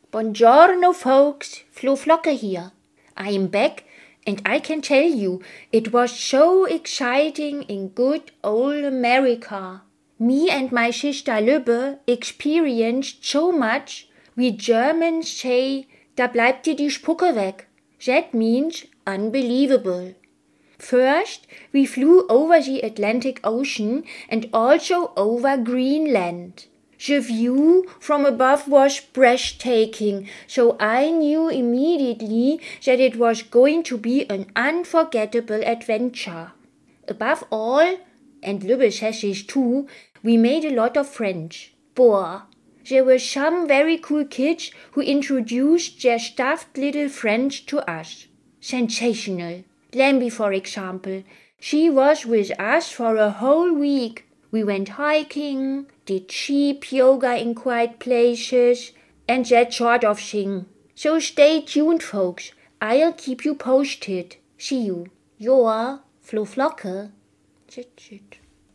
Buongiorno, folks. Flo Flocke here. I am back, and I can tell you, it was so exciting in good old America. Me and my sister Lübbe experienced so much. We Germans say, da bleibt dir die Spucke weg. That means unbelievable. First, we flew over the Atlantic Ocean and also over Greenland. The view from above was breathtaking, so I knew immediately that it was going to be an unforgettable adventure. Above all, and Lübbe says this too, we made a lot of friends. Boah, there were some very cool kids who introduced their stuffed little friends to us. Sensational. Lamby, for example. She was with us for a whole week. We went hiking, did cheap yoga in quiet places, and that sort of thing. So stay tuned, folks. I'll keep you posted. See you. Your Flo Flocke. That's it.